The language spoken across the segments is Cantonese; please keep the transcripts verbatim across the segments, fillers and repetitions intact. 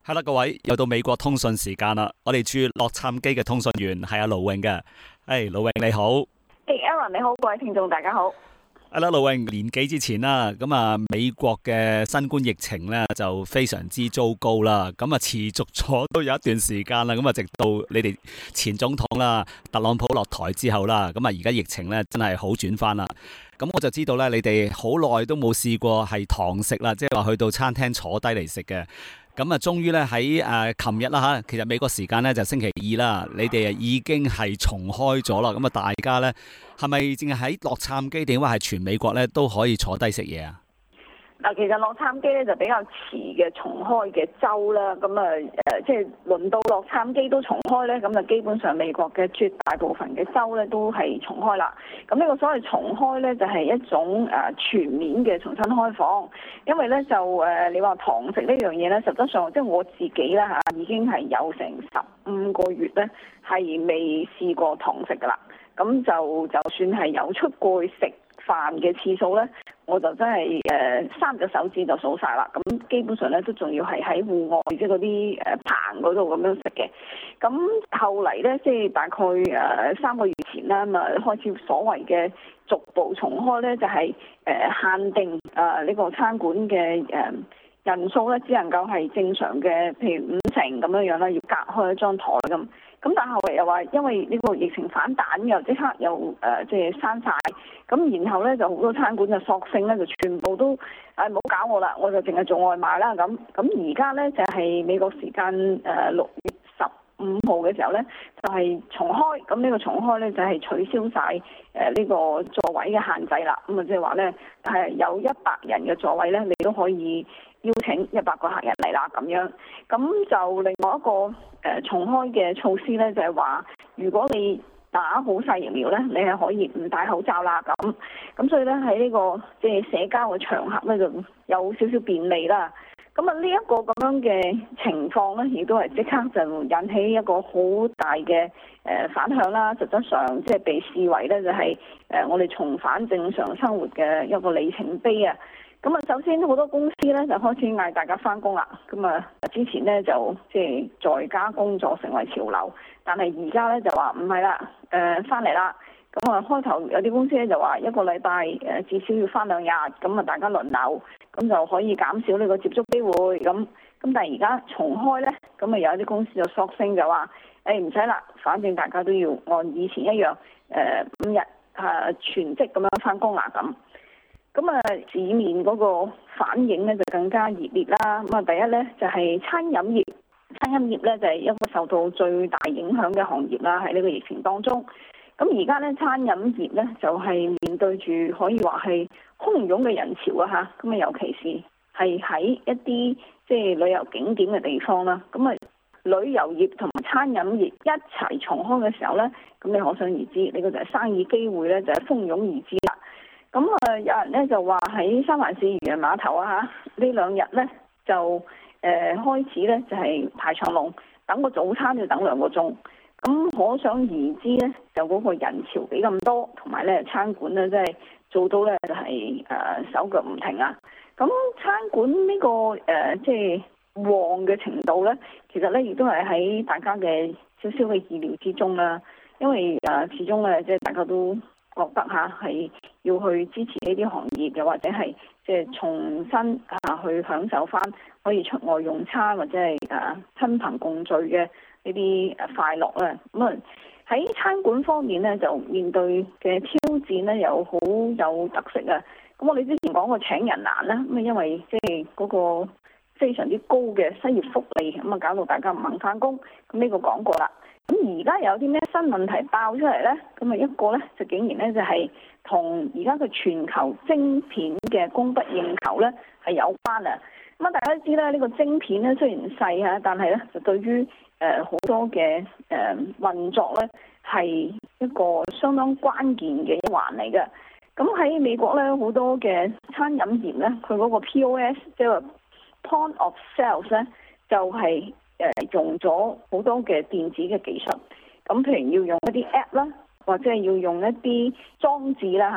係啦，各位又到美國通訊時間啦。我哋駐洛杉磯嘅通訊員係阿盧永嘅。誒，盧永你好。 誒、hey，Aaron 你好，各位聽眾大家好。 係啦，盧永，年幾之前啦，咁啊美國嘅新冠疫情咧就非常之糟糕啦，咁啊持續咗都有一段時間啦，咁啊直到你哋前總統啦特朗普落台之後啦，咁啊而家疫情咧真係好轉翻啦。咁我就知道咧，你哋好耐都冇試過係堂食啦，即係話去到餐廳坐低嚟食嘅。咁啊，終於咧喺誒琴日啦嚇，其實美國時間咧就星期二啦，你哋啊已經係重開咗啦。咁啊，大家咧係咪淨係喺洛杉磯定話係全美國咧都可以坐低食嘢啊？ 嗱，其實洛杉磯咧就比較遲嘅重開嘅州啦，咁啊誒，即係輪到洛杉磯都重開咧，咁啊基本上美國嘅絕大部分嘅州咧都係重開啦。咁呢個所謂重開咧就係一種誒全面嘅重新開放，因為咧就誒你話堂食呢樣嘢咧，實質上即係我自己啦嚇，已經係有成十五個月咧係未試過堂食噶啦。咁就就算係有出過去食飯嘅次數咧，我就真係誒、呃、三隻手指就數晒啦。咁基本上咧都仲要係喺戶外即係嗰啲誒棚嗰度咁樣食嘅。咁後嚟咧即係大概誒、呃、三個月前啦，咁啊開始所謂嘅逐步重開咧，就係、是、誒、呃、限定誒呢、呃這個餐館嘅誒、呃、人數咧，只能夠係正常嘅，譬如五成咁樣樣啦，要隔開一張台咁。咁但係後嚟又話，因為呢個疫情反彈，又即刻又誒即係閂晒。咁然後咧就好多餐館就索性咧就全部都誒唔好搞我啦，我就淨係做外賣啦咁。咁而家咧就係、是、美國時間誒六月十五號嘅時候咧，就係、是、重開。咁呢個重開咧就係、是、取消晒誒呢個座位嘅限制啦。咁啊即係話咧係有一百人嘅座位咧，你都可以邀請一百個客人嚟啦咁樣。咁就另外一個誒、呃、重開嘅措施咧，就係、是、話如果你打好晒疫苗咧，你係可以唔戴口罩啦咁。咁所以咧喺呢、這個即係、就是、社交嘅場合咧，就有少少便利啦。咁啊呢一個咁樣嘅情況咧，亦都係即刻就引起一個好大嘅誒反響啦。實質上即係被視為咧就係誒我哋重返正常生活嘅一個里程碑啊！咁啊，首先好多公司咧就開始嗌大家翻工啦。咁啊，之前咧就即係在家工作成為潮流，但係而家咧就話唔係啦，誒翻嚟啦。咁啊，開頭有啲公司咧就話一個禮拜誒至少要翻兩日，咁啊大家輪流，咁就可以減少呢個接觸機會。咁咁但係而家重開咧，咁啊有啲公司就索性就話誒唔使啦，反正大家都要按以前一樣誒五日啊全職咁樣翻工啦咁。咁啊，市面嗰個反應咧就更加熱烈啦。咁啊，第一咧就係餐飲業，餐飲業咧就係一個受到最大影響嘅行業啦。喺呢個疫情當中，咁而家咧餐飲業咧就係面對住可以話係洶湧嘅人潮啊嚇。咁啊，尤其是係喺一啲即係旅遊景點嘅地方啦。咁啊，旅遊業同埋餐飲業一齊重開嘅時候咧，咁你可想而知，呢個就係生意機會咧就係蜂擁而至啦。咁啊，有人咧就話喺三藩市漁人碼頭啊嚇，呢兩日咧就誒、呃、開始咧就係、是、排長龍，等個早餐要等兩個鐘。咁可想而知咧，就嗰個人潮幾咁多，同埋咧餐館咧即係做到咧就係、是、誒、呃、手腳唔停啊。咁餐館呢、這個誒即係旺嘅程度咧，其實咧亦都係喺大家嘅少少嘅意料之中啦。因為誒、呃、始終咧即係大家都覺得嚇係要去支持呢啲行業，又或者係即係重新啊去享受翻可以出外用餐或者係誒親朋共聚嘅呢啲誒快樂咧。咁啊喺餐館方面咧，就面對嘅挑戰咧又好有特色啊。咁我哋之前講過請人難啦，咁啊因為即係嗰個非常之高嘅失業福利，咁啊搞到大家唔肯翻工。咁呢個講過啦。咁而家有啲咩新問題爆出嚟呢？咁啊一個呢，就竟然呢，就係同而家嘅全球晶片嘅供不應求呢係有關啊！咁啊大家都知啦，呢個晶片呢雖然細嚇，但係呢就對於誒好多嘅誒運作呢係一個相當關鍵嘅一環嚟嘅。咁喺美國呢，好多嘅餐飲業呢，佢嗰個 P O S 即係 Point of Sales 呢，就係、是。誒用咗好多嘅電子嘅技術，咁譬如要用一啲 app 啦，或者係要用一啲裝置啦嚇，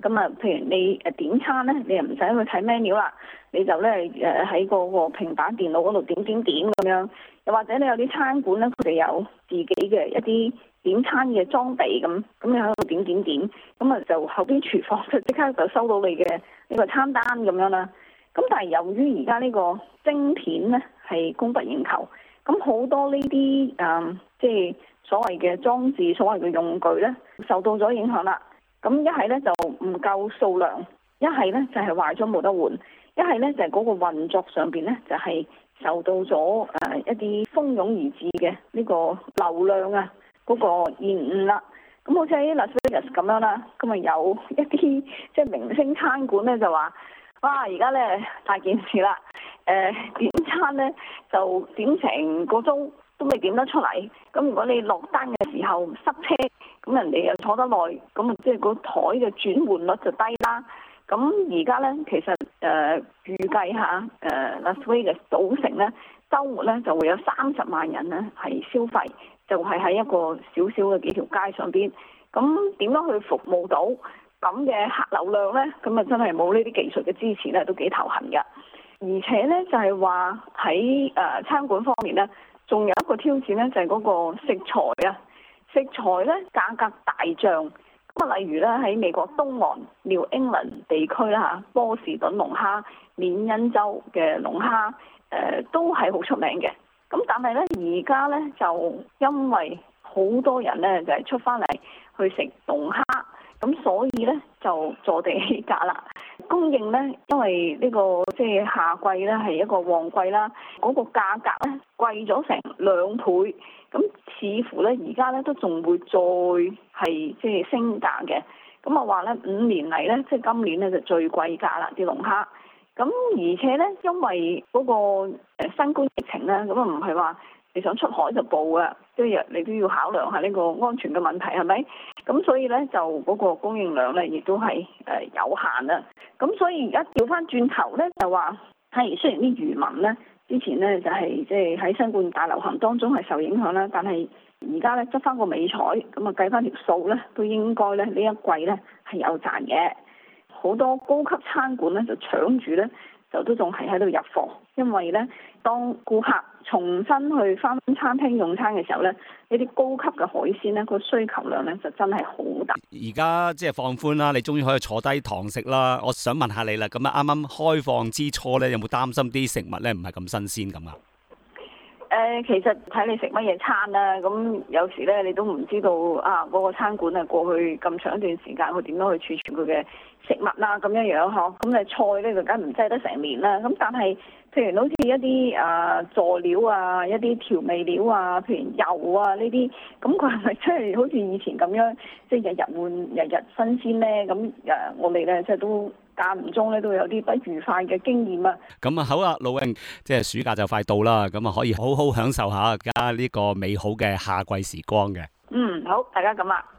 咁啊，譬如你誒點餐咧，你又唔使去睇 menu 啦，你就咧誒喺嗰個平板電腦嗰度點點點咁樣。又或者你有啲餐館咧，佢哋有自己嘅一啲點餐嘅裝備咁，咁你喺度點點點，咁啊就後邊廚房就即刻就收到你嘅呢個餐單咁樣啦。咁但係由於而家呢個晶片咧係供不應求，咁好多呢啲誒即係所謂嘅裝置、所謂嘅用具咧受到咗影響啦。咁一係咧就唔夠數量，一係咧就係壞咗冇得換，一係咧就係嗰個運作上邊咧就係受到咗誒一啲蜂擁而至嘅呢個流量啊嗰個延誤啦。咁好似喺 Las Vegas 咁樣啦，咁啊有一啲即係明星餐館咧就話：哇！而家咧大件事啦，誒、呃、點餐咧就點成個鐘都未點得出嚟。咁如果你落單嘅時候塞車，咁人哋又坐得耐，咁啊即係個台嘅轉換率就低啦。咁而家咧其實誒、呃、預計下誒 Las Vegas 賭城咧週末咧就會有三十萬人咧係消費，就係、是、喺一個小小嘅幾條街上邊。咁點樣去服務到咁嘅客流量咧？咁啊真係冇呢啲技術嘅支持咧，都幾頭痕㗎。而且咧就係話喺誒餐館方面咧，仲有一個挑戰咧，就係、是、嗰個食材啊。食材咧價格大漲，咁啊例如咧喺美國東岸 New England 地區啦嚇，波士頓龍蝦、緬因州嘅龍蝦，誒、呃、都係好出名嘅。咁但係咧而家咧就因為好多人咧就係、是、出翻嚟去食龍蝦，咁所以咧就坐地起價啦。供應咧因為呢、這個即係夏季咧係一個旺季啦，嗰、那個價格咧貴咗成兩倍。咁似乎咧，而家咧都仲會再係即係升價嘅。咁啊話咧，五年嚟咧，即係今年咧就最貴價啦啲龍蝦。咁而且咧，因為嗰個誒新冠疫情咧，咁啊唔係話你想出海就報啊，即係你都要考量下呢個安全嘅問題係咪？咁所以咧就嗰個供應量咧，亦都係誒有限啦。咁所以而家調翻轉頭咧，就話係雖然啲漁民咧。之前咧就係即係喺新冠大流行當中係受影響啦，但係而家咧執翻個美彩，咁啊計翻條數咧，都應該咧呢一季咧係有賺嘅。好多高級餐館咧就搶住咧，就都仲係喺度入貨，因為咧當顧客重新去翻餐廳用餐嘅時候咧，呢啲高級嘅海鮮咧個需求量咧就真係好大。 而家即係放寬啦，你終於可以坐低堂食啦。我想問下你啦，咁啊啱啱開放之初咧，有冇擔心啲食物咧唔係咁新鮮咁啊？ 誒、呃，其實睇你食乜嘢餐啦，咁有時咧你都唔知道啊嗰、那個餐館啊過去咁長一段時間佢點樣去儲存佢嘅食物啦，咁樣樣嗬，咁你菜咧就梗唔擠得成年啦。咁但係譬如好似一啲啊佐料啊、一啲調味料啊，譬如油啊呢啲，咁佢係咪真係好似以前咁樣，即係日日換、日日新鮮咧？咁誒、啊，我哋咧即係都間唔中咧都有啲不愉快嘅經驗啊。 咁啊好啊，盧穎，即係暑假就快到啦，咁啊可以好好享受下而家呢個美好嘅夏季時光嘅。 嗯，好，大家咁啦。